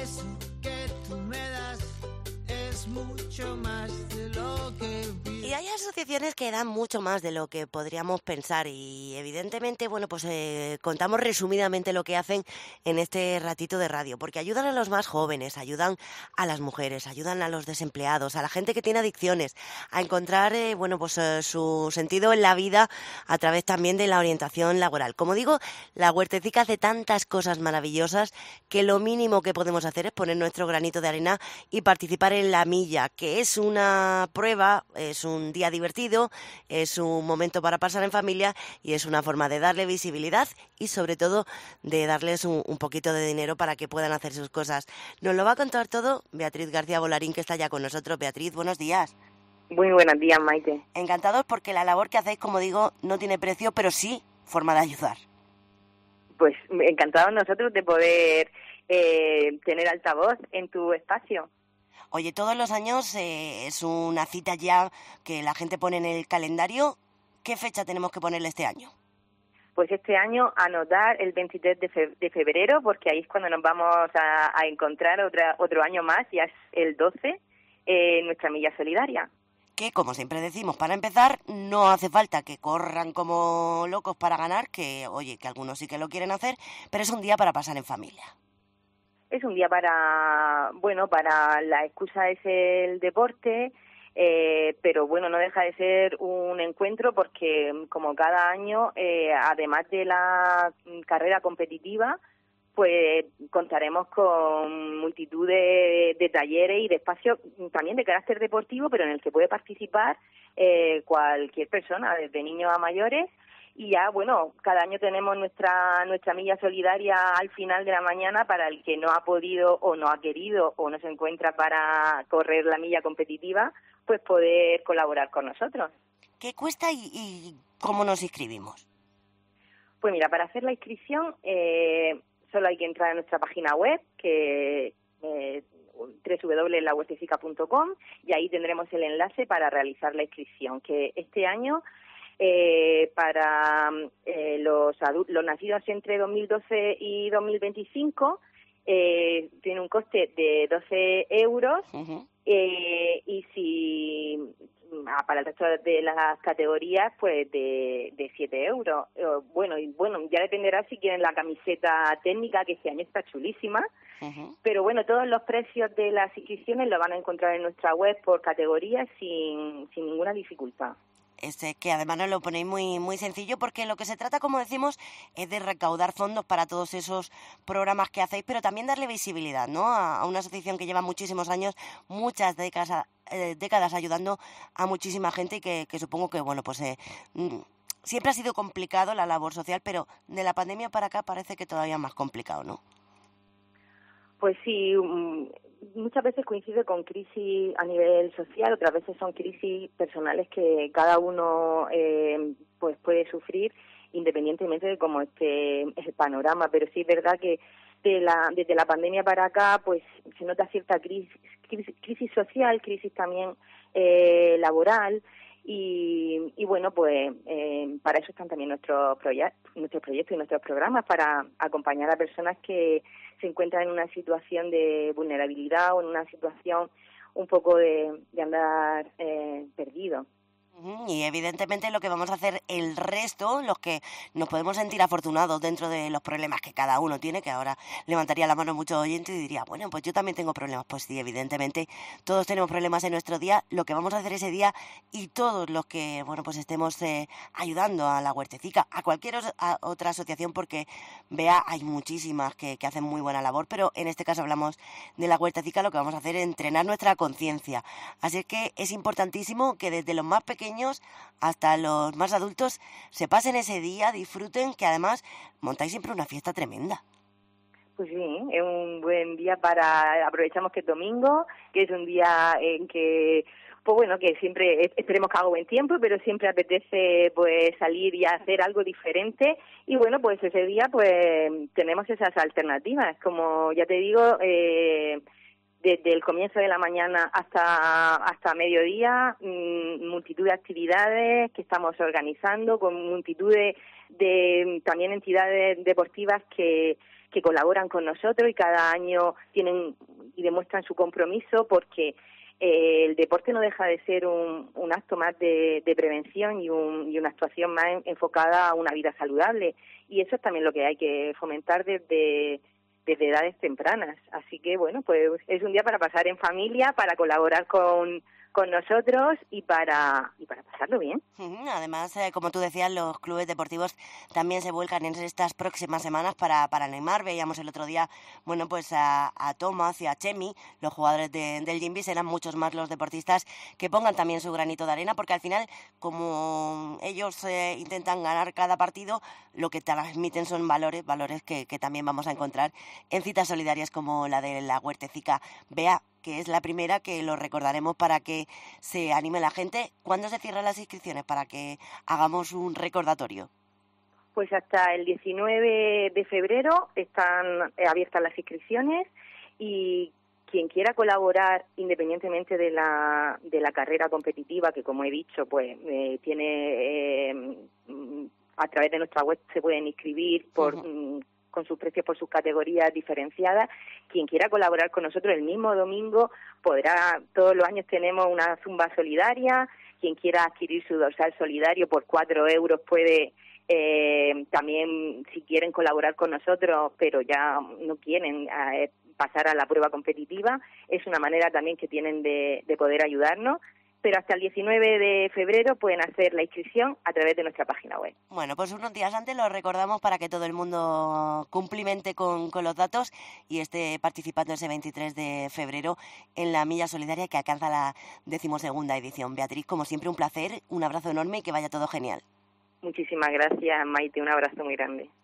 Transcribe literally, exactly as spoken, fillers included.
eso que tú me das es mucho más de lo que pido. Y hay asociaciones que dan mucho más de lo que podríamos pensar y evidentemente, bueno, pues eh, contamos resumidamente lo que hacen en este ratito de radio, porque ayudan a los más jóvenes, ayudan a las mujeres, ayudan a los desempleados, a la gente que tiene adicciones, a encontrar, eh, bueno, pues eh, su sentido en la vida a través también de la orientación laboral. Como digo, la Huertecica hace tantas cosas maravillosas que lo mínimo que podemos hacer es poner nuestro granito de arena y participar en la milla, que es una prueba, es un día divertido, es un momento para pasar en familia y es una forma de darle visibilidad y sobre todo de darles un, un poquito de dinero para que puedan hacer sus cosas. Nos lo va a contar todo Beatriz García Volarín, que está ya con nosotros. Beatriz, buenos días. Muy buenos días, Maite. Encantados porque la labor que hacéis, como digo, no tiene precio, pero sí forma de ayudar. Pues encantados nosotros de poder eh, tener altavoz en tu espacio. Oye, todos los años eh, es una cita ya que la gente pone en el calendario. ¿Qué fecha tenemos que ponerle este año? Pues este año anotar el veintitrés de febrero, porque ahí es cuando nos vamos a, a encontrar otra, otro año más, ya es el doce, eh, nuestra milla solidaria. Que, como siempre decimos, para empezar, no hace falta que corran como locos para ganar, que, oye, que algunos sí que lo quieren hacer, pero es un día para pasar en familia. Es un día para, bueno, para la excusa es el deporte, eh, pero bueno, no deja de ser un encuentro porque como cada año, eh, además de la carrera competitiva, pues contaremos con multitud de, de talleres y de espacios también de carácter deportivo, pero en el que puede participar eh, cualquier persona, desde niños a mayores. Y ya, bueno, cada año tenemos nuestra nuestra milla solidaria al final de la mañana para el que no ha podido o no ha querido o no se encuentra para correr la milla competitiva, pues poder colaborar con nosotros. ¿Qué cuesta y, y cómo nos inscribimos? Pues mira, para hacer la inscripción eh, solo hay que entrar a nuestra página web, que eh, doble u doble u doble u punto la huertecica punto com, y ahí tendremos el enlace para realizar la inscripción, que este año Eh, para eh, los, adultos, los nacidos entre dos mil doce y dos mil veinticinco eh, tiene un coste de doce euros uh-huh. eh, y si ah, para el resto de las categorías pues de, de siete euros. Eh, bueno, y bueno, ya dependerá si quieren la camiseta técnica, que este año está chulísima. Uh-huh. Pero bueno, todos los precios de las inscripciones los van a encontrar en nuestra web por categorías sin, sin ninguna dificultad. Este, que además nos lo ponéis muy muy sencillo, porque lo que se trata, como decimos, es de recaudar fondos para todos esos programas que hacéis, pero también darle visibilidad, ¿no?, a, a una asociación que lleva muchísimos años, muchas décadas, eh, décadas ayudando a muchísima gente y que, que supongo que, bueno, pues eh, siempre ha sido complicado la labor social, pero de la pandemia para acá parece que todavía más complicado, ¿no? Pues sí, muchas veces coincide con crisis a nivel social, otras veces son crisis personales que cada uno eh, pues puede sufrir independientemente de cómo esté el panorama, pero sí es verdad que de la, desde la pandemia para acá pues se nota cierta crisis, crisis, crisis social, crisis también eh, laboral. Y, y bueno, pues eh, para eso están también nuestros, proye- nuestros proyectos y nuestros programas, para acompañar a personas que se encuentran en una situación de vulnerabilidad o en una situación un poco de, de andar eh, perdido. Y evidentemente lo que vamos a hacer el resto, los que nos podemos sentir afortunados dentro de los problemas que cada uno tiene, que ahora levantaría la mano muchos oyentes y diría, bueno, pues yo también tengo problemas. Pues sí, evidentemente todos tenemos problemas en nuestro día. Lo que vamos a hacer ese día, y todos los que, bueno, pues estemos eh, ayudando a la Huertecica, a cualquier os- a otra asociación, porque vea, hay muchísimas que, que hacen muy buena labor, pero en este caso hablamos de la Huertecica, lo que vamos a hacer es entrenar nuestra conciencia. Así es que es importantísimo que desde los más pequeños hasta los más adultos se pasen ese día, disfruten, que además montáis siempre una fiesta tremenda. Pues sí, es un buen día para, aprovechamos que es domingo, que es un día en que, pues bueno, que siempre esperemos que haga buen tiempo, pero siempre apetece pues salir y hacer algo diferente, y bueno, pues ese día pues tenemos esas alternativas, como ya te digo, eh, desde el comienzo de la mañana hasta hasta mediodía, mmm, multitud de actividades que estamos organizando, con multitud de, de también entidades deportivas que que colaboran con nosotros y cada año tienen y demuestran su compromiso, porque eh, el deporte no deja de ser un, un acto más de, de prevención y, un, y una actuación más en, enfocada a una vida saludable, y eso es también lo que hay que fomentar desde desde edades tempranas. Así que, bueno, pues es un día para pasar en familia, para colaborar con, con nosotros y para y para pasarlo bien. Además, eh, como tú decías, los clubes deportivos también se vuelcan en estas próximas semanas para, para animar. Veíamos el otro día, bueno, pues a, a Tomás y a Chemi, los jugadores de, del Gimbis. Serán muchos más los deportistas que pongan también su granito de arena, porque al final, como ellos eh, intentan ganar cada partido, lo que transmiten son valores, valores que, que también vamos a encontrar en citas solidarias como la de la Huertecica. Bea, que es la primera, que lo recordaremos para que se anime la gente. ¿Cuándo se cierran las inscripciones para que hagamos un recordatorio? Pues hasta el diecinueve de febrero están abiertas las inscripciones, y quien quiera colaborar, independientemente de la de la carrera competitiva, que como he dicho, pues eh, tiene eh, a través de nuestra web se pueden inscribir por uh-huh. con sus precios por sus categorías diferenciadas. Quien quiera colaborar con nosotros el mismo domingo podrá, todos los años tenemos una zumba solidaria. Quien quiera adquirir su dorsal solidario por cuatro euros puede eh, también, si quieren colaborar con nosotros, pero ya no quieren eh, pasar a la prueba competitiva, es una manera también que tienen de, de poder ayudarnos. Pero hasta el diecinueve de febrero pueden hacer la inscripción a través de nuestra página web. Bueno, pues unos días antes lo recordamos para que todo el mundo cumplimente con, con los datos y esté participando ese veintitrés de febrero en la Milla Solidaria, que alcanza la decimosegunda edición. Beatriz, como siempre, un placer, un abrazo enorme y que vaya todo genial. Muchísimas gracias, Maite, un abrazo muy grande.